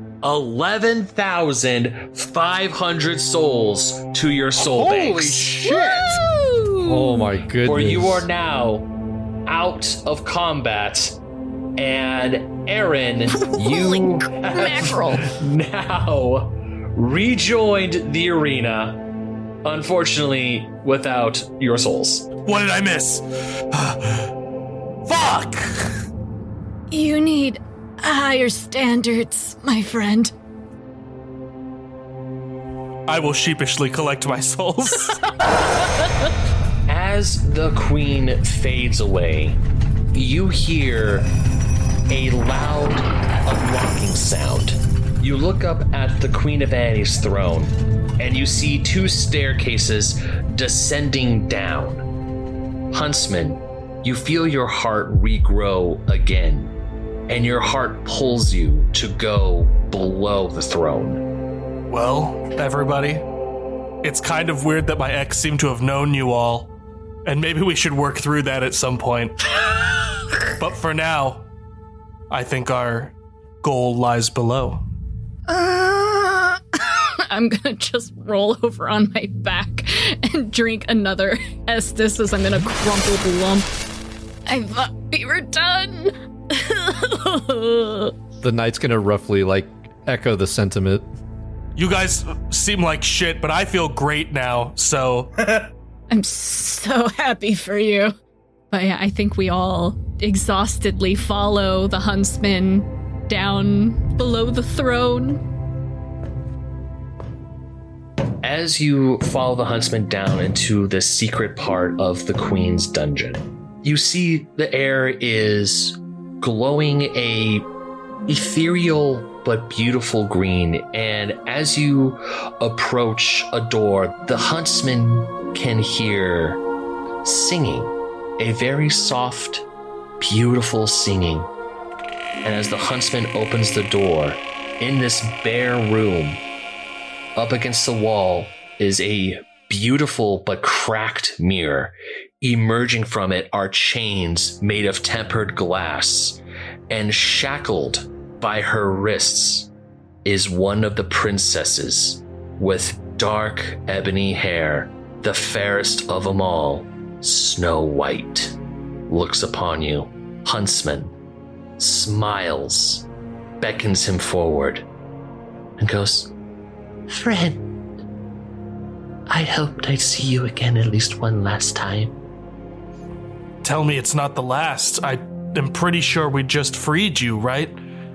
11,500 souls to your soul banks. Holy shit! Oh my goodness. For you are now out of combat. And Aaron, you mackerel. now rejoined the arena. Unfortunately, without your souls. What did I miss? Fuck! You need higher standards, my friend. I will sheepishly collect my souls. As the queen fades away, you hear a loud unlocking sound. You look up at the Queen of Annie's throne, and you see two staircases descending down. Huntsman, you feel your heart regrow again, and your heart pulls you to go below the throne. Well, everybody, it's kind of weird that my ex seemed to have known you all, and maybe we should work through that at some point. But for now, I think our goal lies below. I'm gonna just roll over on my back and drink another Estus as I'm gonna crumple the lump. I thought we were done. The knight's gonna roughly echo the sentiment. You guys seem like shit, but I feel great now, so... I'm so happy for you. But yeah, I think we all exhaustedly follow the huntsman down below the throne. As you follow the huntsman down into the secret part of the queen's dungeon, you see the air is glowing a ethereal but beautiful green, and as you approach a door, the huntsman can hear singing, a very soft, beautiful singing. And as the huntsman opens the door, in this bare room, up against the wall is a beautiful but cracked mirror. Emerging from it are chains made of tempered glass, and shackled by her wrists is one of the princesses with dark ebony hair, the fairest of them all, Snow White. Looks upon you. Huntsman smiles, beckons him forward, and goes, Friend, I hoped I'd see you again at least one last time. Tell me it's not the last. I am pretty sure we just freed you, right?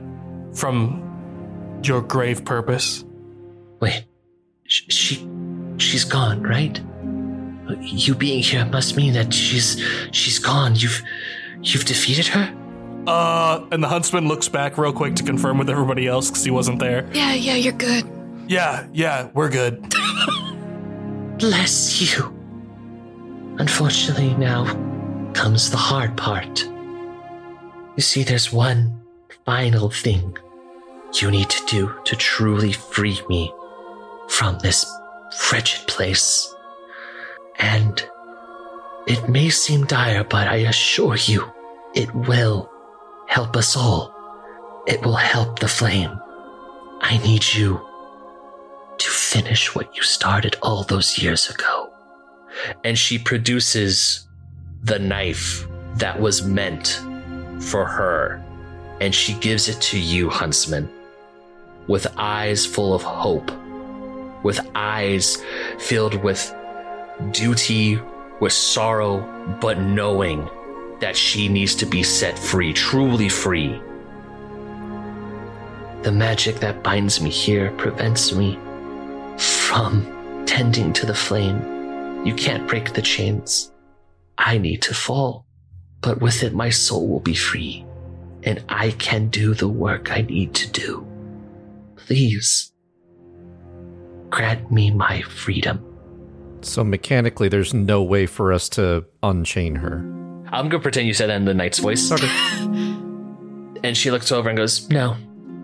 From your grave purpose. Wait, she's gone, right? You being here must mean that she's gone. You've defeated her? And the huntsman looks back real quick to confirm with everybody else because he wasn't there. Yeah, you're good. Yeah, we're good. Bless you. Unfortunately, now comes the hard part. You see, there's one final thing you need to do to truly free me from this wretched place. And it may seem dire, but I assure you, it will help us all. It will help the flame. I need you to finish what you started all those years ago. and she produces the knife that was meant for her, and she gives it to you, Huntsman, with eyes full of hope, with eyes filled with duty, with sorrow, but knowing that she needs to be set free, truly free. The magic that binds me here prevents me from tending to the flame. You can't break the chains. I need to fall, but with it my soul will be free, and I can do the work I need to do. Please, grant me my freedom. So mechanically, there's no way for us to unchain her. I'm going to pretend you said that in the knight's voice. Okay. And she looks over and goes, No.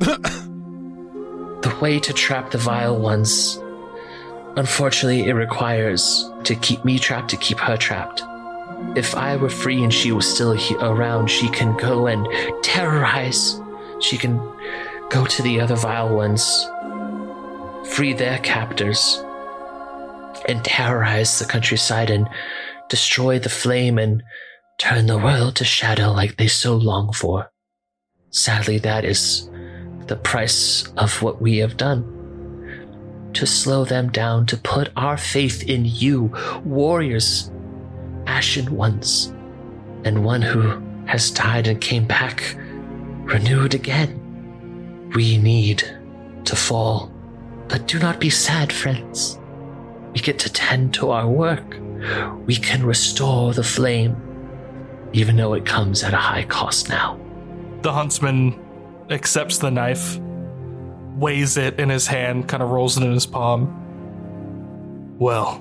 The way to trap the vile ones, unfortunately, it requires to keep me trapped, to keep her trapped. If I were free and she was still around, she can go and terrorize. She can go to the other vile ones, free their captors, and terrorize the countryside and destroy the flame and turn the world to shadow like they so long for. Sadly, that is the price of what we have done. To slow them down, to put our faith in you, warriors, ashen ones, and one who has died and came back, renewed again. We need to fall, but do not be sad, friends. We get to tend to our work. We can restore the flame, even though it comes at a high cost now. The huntsman accepts the knife, weighs it in his hand, kind of rolls it in his palm. Well,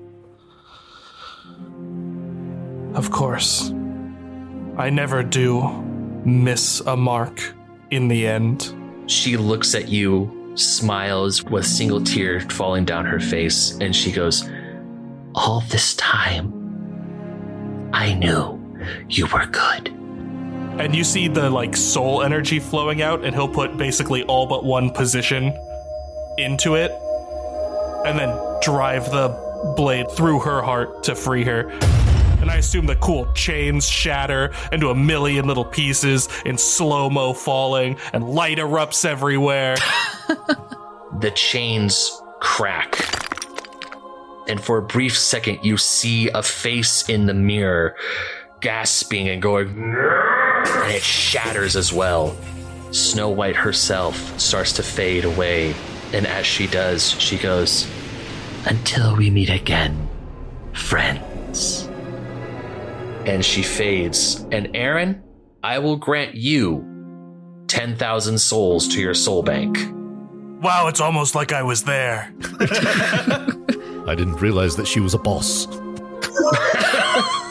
of course, I never do miss a mark in the end. She looks at you, smiles with a single tear falling down her face, and she goes, all this time, I knew you were good. And you see the soul energy flowing out, and he'll put basically all but one position into it, and then drive the blade through her heart to free her. And I assume the cool chains shatter into a million little pieces in slow-mo falling, and light erupts everywhere. The chains crack. And for a brief second, you see a face in the mirror gasping and going, and it shatters as well. Snow White herself starts to fade away, and as she does, she goes, until we meet again, friends. And she fades. And Aaron, I will grant you 10,000 souls to your soul bank. Wow, it's almost like I was there. I didn't realize that she was a boss.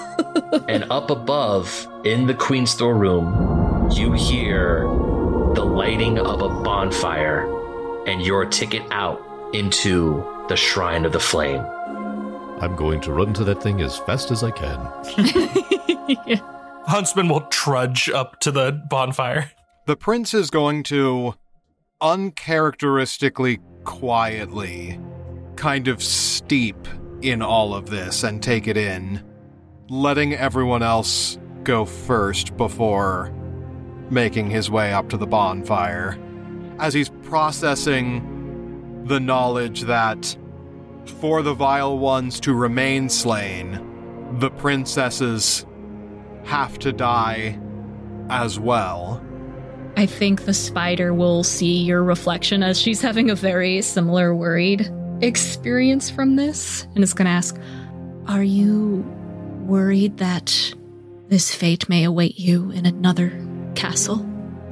And up above, in the Queen's storeroom, you hear the lighting of a bonfire and your ticket out into the Shrine of the Flame. I'm going to run to that thing as fast as I can. Huntsman will trudge up to the bonfire. The prince is going to uncharacteristically quietly kind of steep in all of this and take it in, letting everyone else go first before making his way up to the bonfire. As he's processing the knowledge that for the vile ones to remain slain, the princesses have to die as well. I think the spider will see your reflection as she's having a very similar worried experience from this, and is going to ask, are you worried that this fate may await you in another castle?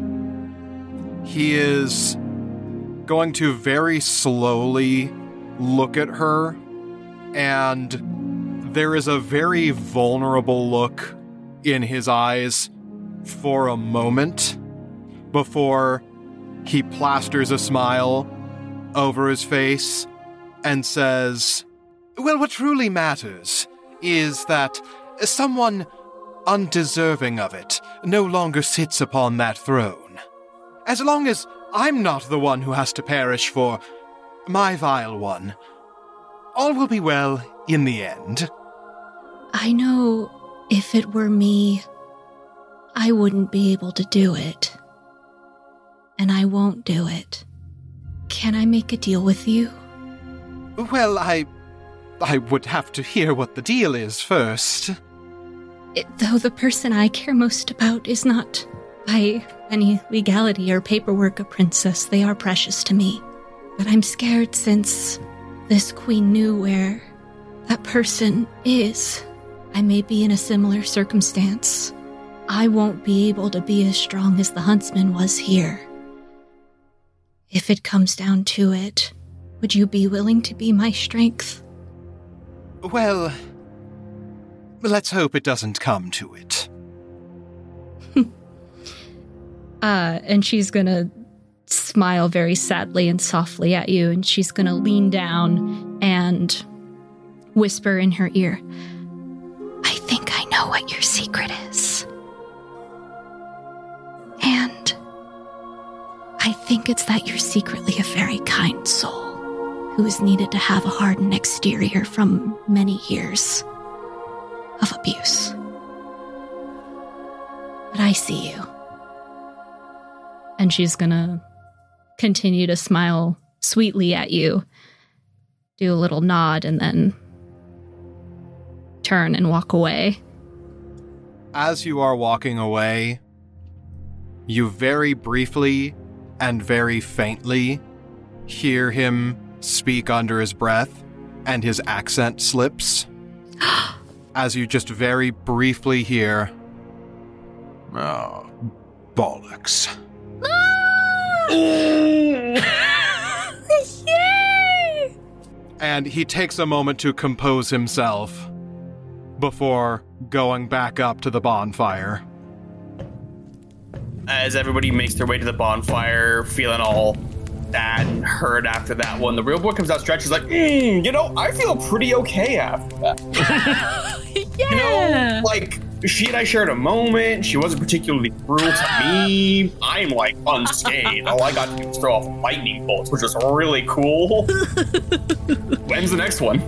He is going to very slowly look at her, and there is a very vulnerable look in his eyes for a moment before he plasters a smile over his face and says, well, what truly matters is that someone undeserving of it no longer sits upon that throne. As long as I'm not the one who has to perish for my vile one, all will be well in the end. I know if it were me, I wouldn't be able to do it. And I won't do it. Can I make a deal with you? Well, I would have to hear what the deal is first. Though the person I care most about is not, by any legality or paperwork, a princess, they are precious to me. But I'm scared since this queen knew where that person is. I may be in a similar circumstance. I won't be able to be as strong as the huntsman was here. If it comes down to it, would you be willing to be my strength? Well, let's hope it doesn't come to it. And she's gonna smile very sadly and softly at you, and she's gonna lean down and whisper in her ear, I think I know what your secret is. And I think it's that you're secretly a very kind soul who is needed to have a hardened exterior from many years of abuse. But I see you. and she's gonna continue to smile sweetly at you, do a little nod, and then turn and walk away. As you are walking away, you very briefly and very faintly hear him speak under his breath, and his accent slips. As you just very briefly hear, "Oh, bollocks." Yay! And he takes a moment to compose himself before going back up to the bonfire. As everybody makes their way to the bonfire, feeling all sad and hurt after that one, the real boy comes out stretched. He's like, I feel pretty okay after that. Yeah. She and I shared a moment. She wasn't particularly cruel to me. I'm, unscathed. All I got to do was throw off lightning bolts, which was really cool. When's the next one?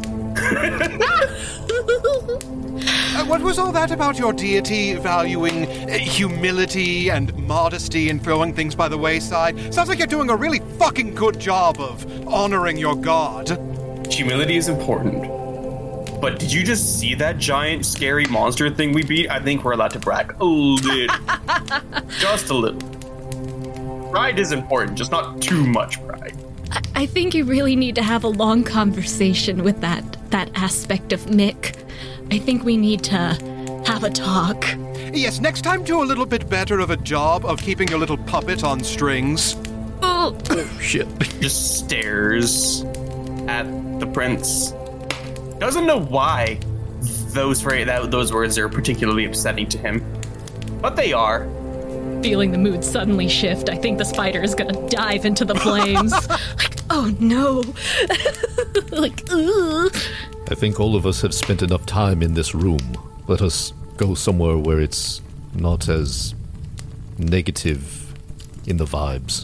What was all that about your deity valuing humility and modesty and throwing things by the wayside? Sounds like you're doing a really fucking good job of honoring your god. Humility is important. But did you just see that giant, scary monster thing we beat? I think we're allowed to brag a little. Just a little. Pride is important, just not too much pride. I think you really need to have a long conversation with that aspect of Mick. I think we need to have a talk. Yes, next time do a little bit better of a job of keeping your little puppet on strings. Oh, shit. Just stares at the prince. Doesn't know why. those words are particularly upsetting to him. But they are. Feeling the mood suddenly shift, I think the spider is gonna dive into the flames. Like, oh no. Like, ugh. I think all of us have spent enough time in this room. Let us go somewhere where it's not as negative in the vibes.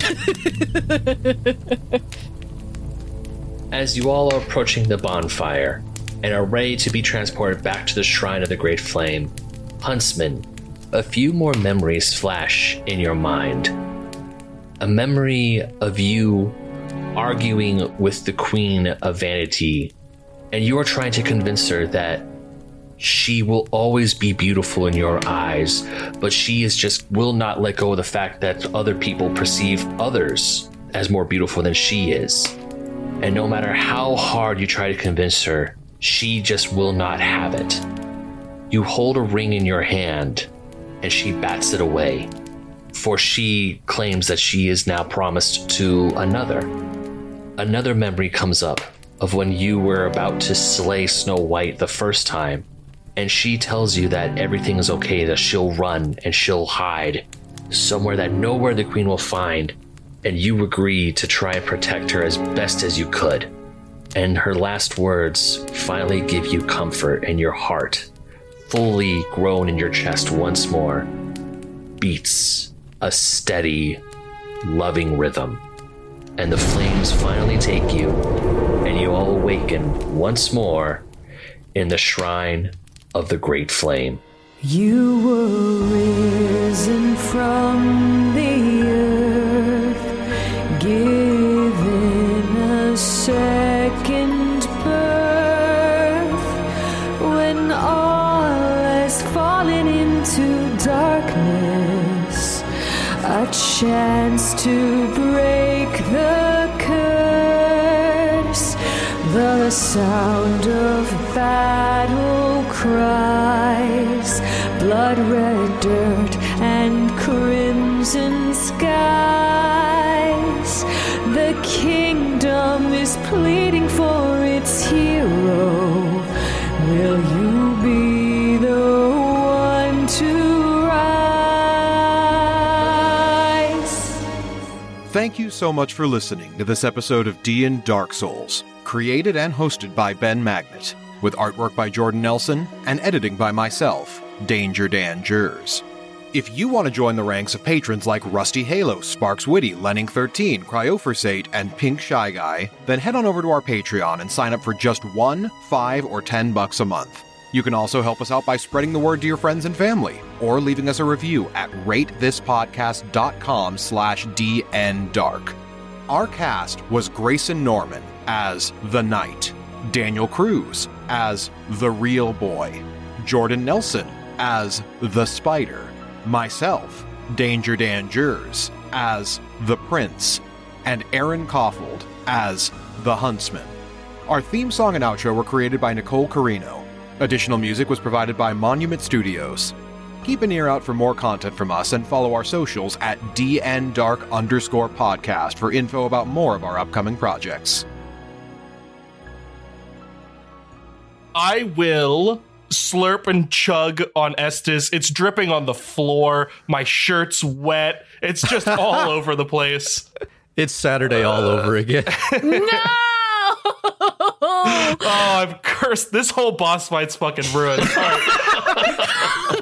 As you all are approaching the bonfire and are ready to be transported back to the Shrine of the Great Flame, Huntsman, a few more memories flash in your mind. A memory of you arguing with the Queen of Vanity, and you are trying to convince her that she will always be beautiful in your eyes, but she will not let go of the fact that other people perceive others as more beautiful than she is. And no matter how hard you try to convince her, she just will not have it. You hold a ring in your hand, and she bats it away, for she claims that she is now promised to another. Another memory comes up of when you were about to slay Snow White the first time, and she tells you that everything is okay, that she'll run and she'll hide somewhere that nowhere the Queen will find, and you agree to try and protect her as best as you could. And her last words finally give you comfort, and your heart, fully grown in your chest once more, beats a steady, loving rhythm. And the flames finally take you, and you all awaken once more in the Shrine of the Great Flame. You were risen from the earth, given a second birth, when all has fallen into darkness, a chance to break the curse, the sound of battle cries, blood red dirt and crimson skies. The kingdom is pleading for its hero. Will you be the one to rise? Thank you so much for listening to this episode of D&D Dark Souls, created and hosted by Ben Magnet, with artwork by Jordan Nelson and editing by myself, Danger Dan Jers. If you want to join the ranks of patrons like Rusty Halo, Sparks Witty, Lenning13, Cryophosate, and Pink Shy Guy, then head on over to our Patreon and sign up for just $1, $5, or $10 a month. You can also help us out by spreading the word to your friends and family, or leaving us a review at ratethispodcast.com/dndark. Our cast was Grayson Norman as The Knight, Daniel Cruz as The Real Boy, Jordan Nelson as The Spider, myself, Danger Dan Jers, as The Prince, and Aaron Koffold as The Huntsman. Our theme song and outro were created by Nicole Carino. Additional music was provided by Monument Studios. Keep an ear out for more content from us and follow our socials at DNDark_podcast for info about more of our upcoming projects. I will slurp and chug on Estes. It's dripping on the floor. My shirt's wet. It's just all over the place. It's Saturday all over again. No! Oh, I've cursed. This whole boss fight's fucking ruined. All right.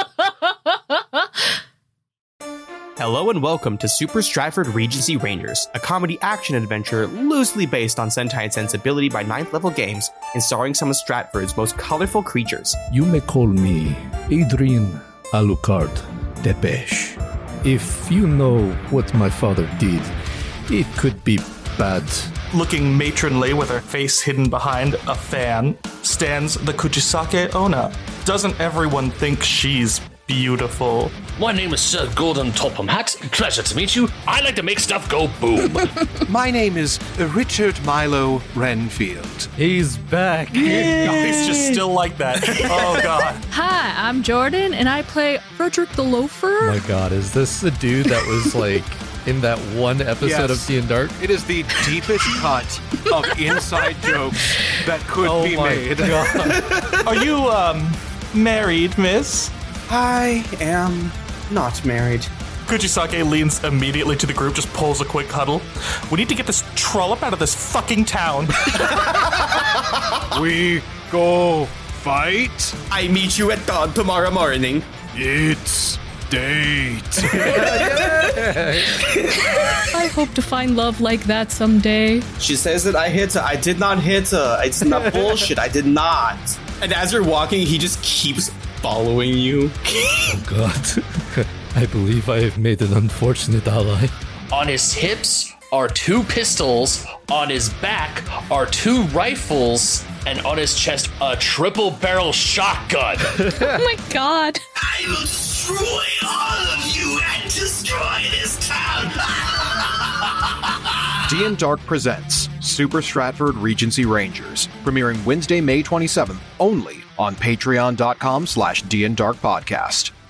Hello and welcome to Super Stratford Regency Rangers, a comedy action adventure loosely based on Sentai Sensibility by 9th Level Games and starring some of Stratford's most colorful creatures. You may call me Adrian Alucard Depeche. If you know what my father did, it could be bad. Looking matronly with her face hidden behind a fan stands the Kuchisake Onna. Doesn't everyone think she's beautiful? My name is Sir Gordon Topham Hatt. Pleasure to meet you. I like to make stuff go boom. My name is Richard Milo Renfield. He's back. Oh, he's just still like that. Oh, God. Hi, I'm Jordan, and I play Frederick the Loafer. Oh my god, is this the dude that was like in that one episode Yes. of D and Dark? It is the deepest cut of inside jokes that could be my made. God. Are you, married, miss? I am not married. Kuchisake leans immediately to the group, just pulls a quick huddle. We need to get this trollop out of this fucking town. We go fight. I meet you at dawn tomorrow morning. It's date. I hope to find love like that someday. She says that I hit her. I did not hit her. It's not bullshit. I did not. And as you're walking, he just keeps following you. Oh God. I believe I have made an unfortunate ally. On his hips are 2 pistols, on his back are 2 rifles, and on his chest a triple barrel shotgun. Oh my god. I will destroy all of you and destroy this town. D&D Dark presents Super Stratford Regency Rangers, premiering Wednesday, May 27th, only on patreon.com/DNDark podcast.